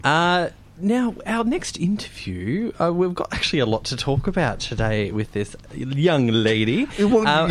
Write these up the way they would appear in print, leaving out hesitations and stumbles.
Now, our next interview, we've got actually a lot to talk about today with this young lady. Who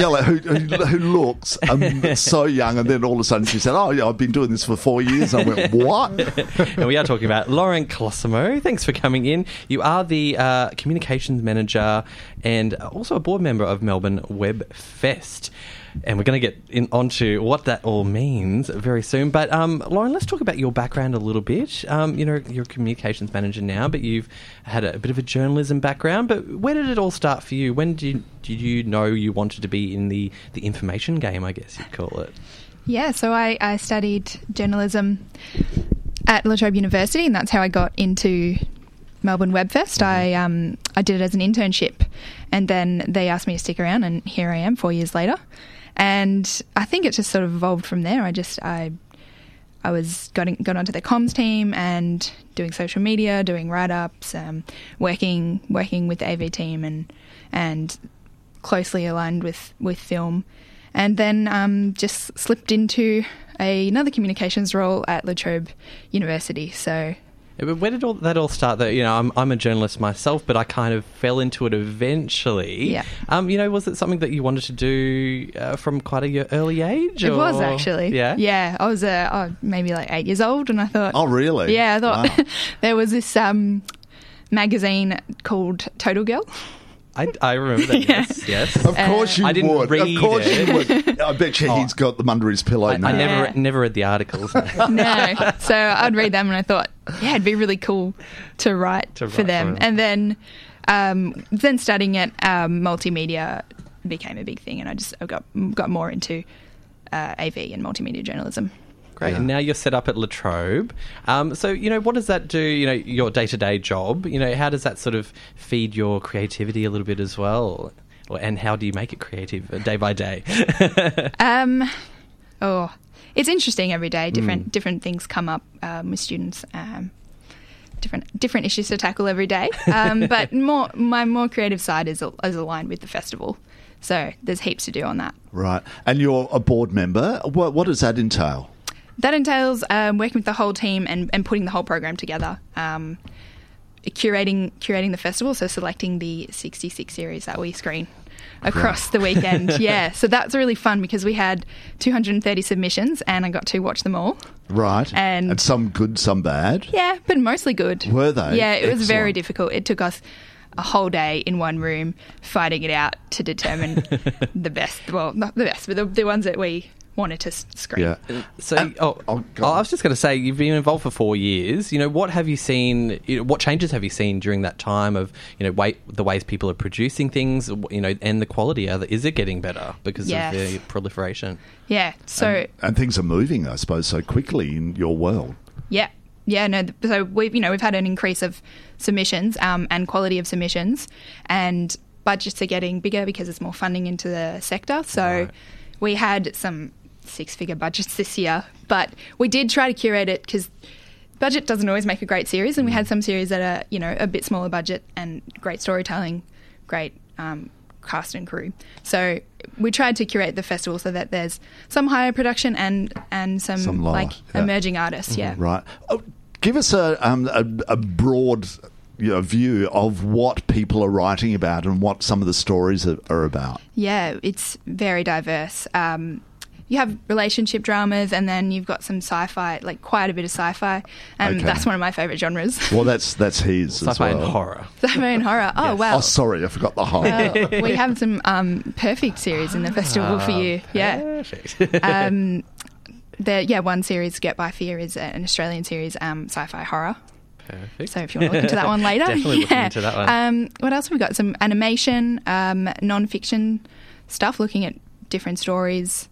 looks so young, and then all of a sudden she said, "Oh, yeah, I've been doing this for 4 years." I went, "What?" And we are talking about Lauren Colosimo. Thanks for coming in. You are the communications manager and also a board member of Melbourne Web Fest. And we're going to get onto what that all means very soon. But, Lauren, let's talk about your background a little bit. You're a communications manager now, but you've had a bit of a journalism background. But where did it all start for you? When did you know you wanted to be in the information game, I guess you'd call it? Yeah, so I studied journalism at La Trobe University, and that's how I got into Melbourne Web Fest. I did it as an internship, and then they asked me to stick around, and here I am 4 years later. And I think it just sort of evolved from there. I was got onto the comms team and doing social media, doing write-ups, working with the AV team and closely aligned with film. And then just slipped into another communications role at La Trobe University. So... Where did that all start? Though, I'm a journalist myself, but I kind of fell into it eventually. Yeah. Was it something that you wanted to do from quite an early age? It was actually. Yeah. Yeah. I was maybe like 8 years old, and I thought. Oh, really? Yeah, I thought wow. there was this magazine called Total Girl. I remember that. Yeah. Yes. Of course you I didn't would. read Of course it. you would. I bet you he's got them under his pillow now. I never read the articles. No. So I'd read them and I thought, yeah, it'd be really cool to write for them. And then studying it, multimedia became a big thing, and I got more into AV and multimedia journalism. Great. Yeah. And now you're set up at La Trobe. So, what does that do, your day-to-day job? How does that sort of feed your creativity a little bit as well? And how do you make it creative day by day? It's interesting every day. Different things come up with students. Different issues to tackle every day. But my more creative side is aligned with the festival. So there's heaps to do on that. Right. And you're a board member. What does that entail? That entails working with the whole team and putting the whole program together, curating the festival, so selecting the 66 series that we screen across the weekend. Yeah, so that's really fun because we had 230 submissions and I got to watch them all. Right. And some good, some bad? Yeah, but mostly good. Were they? Yeah, it was very Excellent. difficult. It took us a whole day in one room fighting it out to determine the best. Well, not the best, but the ones that we wanted to screen. Yeah. So, I was just going to say, you've been involved for 4 years. What have you seen? What changes have you seen during that time of, the ways people are producing things, and the quality? Is it getting better because of the proliferation? Yeah. So and things are moving, I suppose, so quickly in your world. Yeah. Yeah. No. So we've had an increase of submissions and quality of submissions, and budgets are getting bigger because there's more funding into the sector. So we had some 6-figure budgets this year, but we did try to curate it because budget doesn't always make a great series, and we had some series that are a bit smaller budget and great storytelling, great cast and crew. So we tried to curate the festival so that there's some higher production and some lower, emerging artists. Yeah, right. Give us a broad view of what people are writing about and what some of the stories are about. Yeah, it's very diverse. You have relationship dramas, and then you've got some sci-fi, like quite a bit of sci-fi, and that's one of my favourite genres. Well, that's his sci-fi as well. and horror. Sci-fi and horror. Oh, wow. Oh, sorry, I forgot the horror. Well, we have some perfect series in the festival for you. Yeah. Perfect. One series, Get By Fear, is an Australian series, sci-fi horror. Perfect. So if you want to look into that one later. Definitely looking into that one. What else have we got? Some animation, non-fiction stuff, looking at different stories.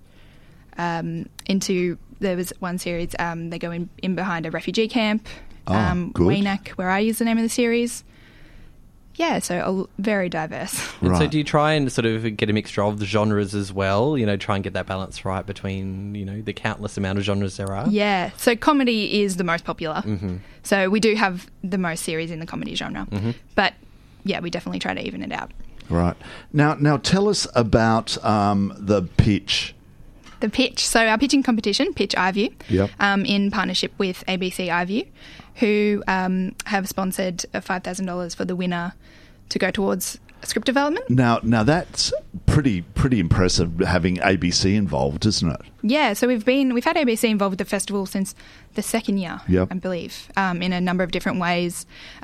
There was one series, they go in behind a refugee camp. Good. Weenac, Where Are You is the name of the series. Yeah, so very diverse. And so Right. do you try and sort of get a mixture of the genres as well, try and get that balance right between, the countless amount of genres there are? Yeah, so comedy is the most popular. Mm-hmm. So we do have the most series in the comedy genre. Mm-hmm. But, yeah, we definitely try to even it out. Right. Now tell us about the pitch The pitch. So our pitching competition, Pitch iView, Yep. in partnership with ABC iView, who have sponsored $5,000 for the winner to go towards script development. Now that's pretty impressive having ABC involved, isn't it? Yeah, so we've had ABC involved with the festival since the second year, Yep. I believe, in a number of different ways.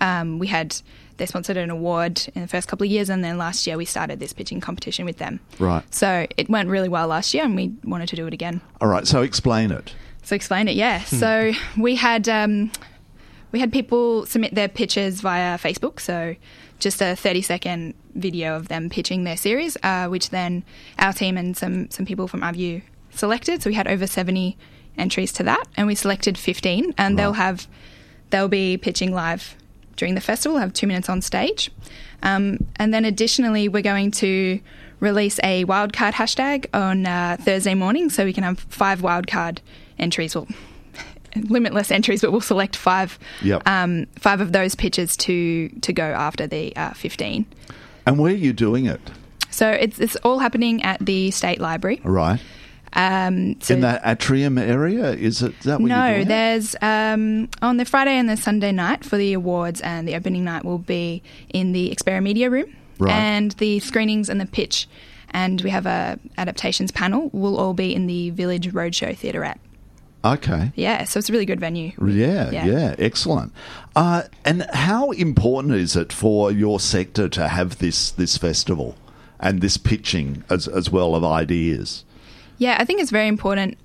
They sponsored an award in the first couple of years, and then last year we started this pitching competition with them. Right. So it went really well last year, and we wanted to do it again. All right, so explain it. So explain it, yeah. So we had people submit their pitches via Facebook, so just a 30-second video of them pitching their series, which then our team and some people from iView selected. So we had over 70 entries to that, and we selected 15, and Right. they'll be pitching live during the festival, have 2 minutes on stage. And then additionally, we're going to release a wildcard hashtag on Thursday morning, so we can have 5 wildcard entries, well, limitless entries, but we'll select 5 Yep. 5 of those pitches to go after the 15. And where are you doing it? So it's all happening at the State Library. All right. So In that atrium area, is that what you're no, doing? there's on the Friday and the Sunday night for the awards, and the opening night will be in the Xperia Media Room. Right. And the screenings and the pitch, and we have a adaptations panel, will all be in the Village Roadshow Theaterette. Okay. Yeah, so it's a really good venue. Yeah, excellent. And how important is it for your sector to have this festival and this pitching as well of ideas? Yeah, I think it's very important.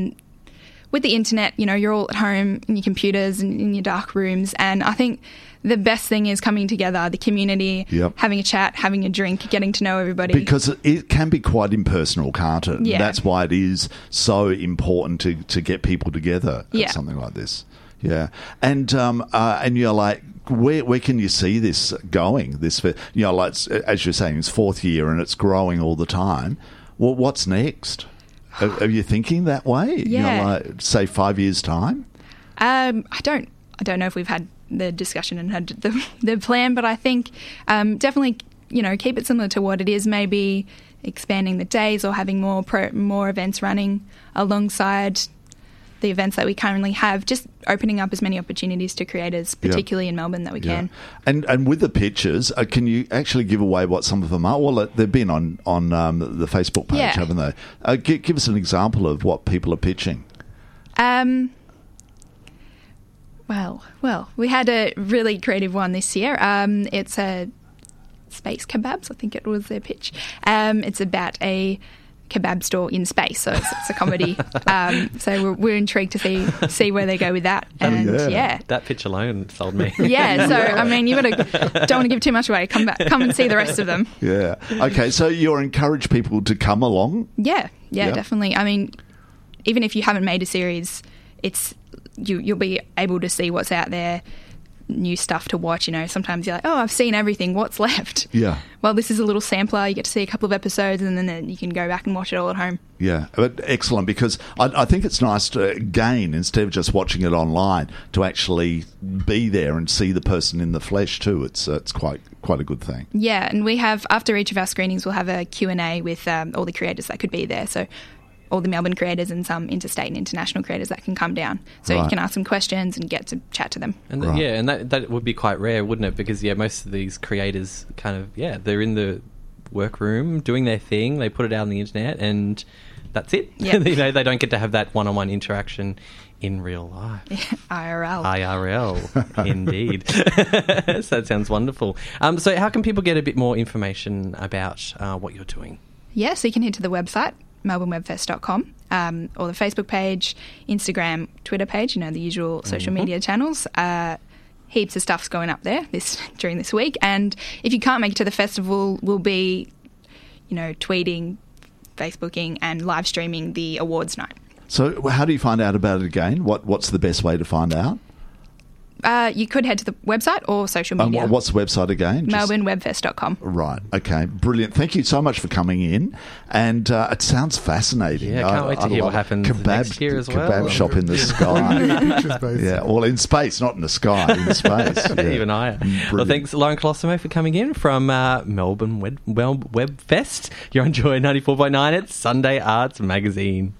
With the internet, you're all at home in your computers and in your dark rooms, and I think the best thing is coming together, the community, Yep. having a chat, having a drink, getting to know everybody. Because it can be quite impersonal, can't it? Yeah. That's why it is so important to get people together Yeah. at something like this. Yeah. And you're like, where can you see this going? Like, as you're saying, it's 4th year and it's growing all the time. Well, what's next? Are you thinking that way? Yeah. Like, say 5 years' time? I don't know if we've had the discussion and had the plan, but I think definitely keep it similar to what it is. Maybe expanding the days or having more events running alongside the events that we currently have. Just opening up as many opportunities to creators, particularly in Melbourne, that we can. And with the pictures, can you actually give away what some of them are? Well, they've been on the Facebook page, Yeah. haven't they? Give us an example of what people are pitching. Well, we had a really creative one this year. It's a space kebabs, I think it was their pitch. It's about a kebab store in space, so it's a comedy. So we're intrigued to see where they go with that. And yeah. That pitch alone sold me. Yeah, so I mean, don't want to give too much away. Come and see the rest of them. Yeah. Okay, so you encourage people to come along? Yeah, Yeah. definitely. I mean, even if you haven't made a series, you'll be able to see what's out there, new stuff to watch. Sometimes you're like, oh, I've seen everything, what's left? Yeah. Well, this is a little sampler. You get to see a couple of episodes, and then you can go back and watch it all at home. Yeah, but excellent, because I think it's nice to, again, instead of just watching it online, to actually be there and see the person in the flesh too. It's quite a good thing. Yeah, and we have, after each of our screenings, we'll have a Q&A with all the creators that could be there. So all the Melbourne creators and some interstate and international creators that can come down. So Right. you can ask them questions and get to chat to them. And Right. and that would be quite rare, wouldn't it? Because most of these creators they're in the workroom doing their thing. They put it out on the internet, and that's it. Yeah. They don't get to have that one-on-one interaction in real life. IRL. IRL, indeed. So that sounds wonderful. So how can people get a bit more information about what you're doing? Yeah, so you can head to the website, melbournewebfest.com, or the Facebook page, Instagram, Twitter page, the usual social media channels. Heaps of stuff's going up there during this week. And if you can't make it to the festival, we'll be, tweeting, Facebooking and live streaming the awards night. So how do you find out about it again? What's the best way to find out? You could head to the website or social media. What's the website again? melbournewebfest.com. Right. Okay. Brilliant. Thank you so much for coming in. And it sounds fascinating. Yeah, I can't wait to hear what happens next year as well. Kebab shop in the sky. Yeah. Well, in space, not in the sky. In space. Yeah. Even higher. Brilliant. Well, thanks, Lauren Colosimo, for coming in from Melbourne Web Fest. You're on Joy 94.9. It's Sunday Arts Magazine.